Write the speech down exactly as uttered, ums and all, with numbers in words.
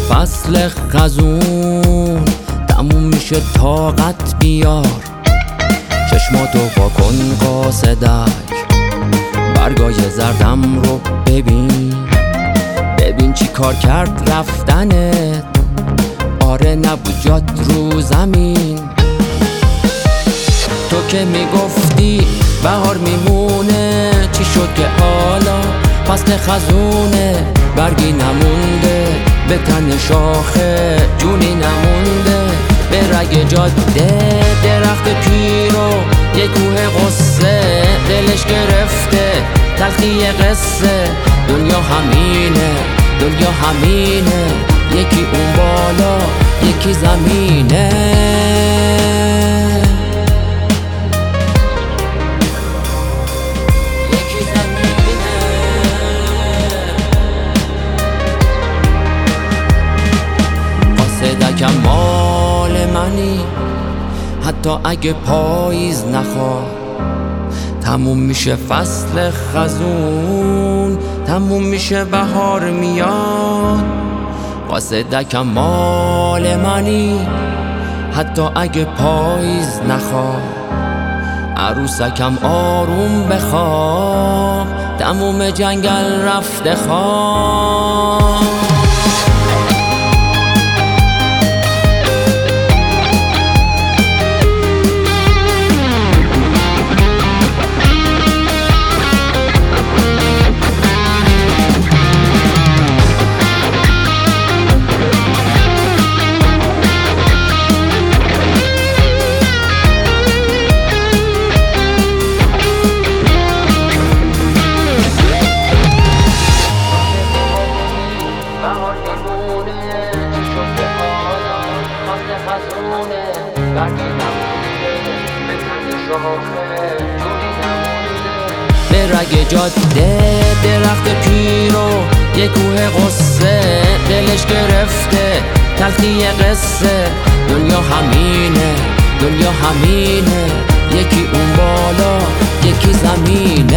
فصل خزون تموم میشه طاقت بیار، چشماتو واکن قاصدک، برگای زردم رو ببین، ببین چی کار کرد رفتنت، آره نبود جات رو زمین. تو که میگفتی بهار میمونه، چی شد که حالا فصل خزونه، برگی نمونده به تن شاخه، جونی نمونده به رگ جاده، درخت پیر و یه کوه قصه، دلش گرفته تلخی قصه، دنیا همینه دنیا همینه، یکی اون بالا یکی زمینه. قاصدکم مال منی حتی اگه پاییز نخواد، تموم میشه فصل خزون، تموم میشه بهار میاد. قاصدکم مال منی حتی اگه پاییز نخواد، عروسکم آروم بخواب، تموم جنگل رفته خواب. به رگ جاده درخت پیر و یه کوه قصه، دلش گرفته تلخی قصه، دنیا همینه دنیا همینه، یکی اون بالا یکی زمین.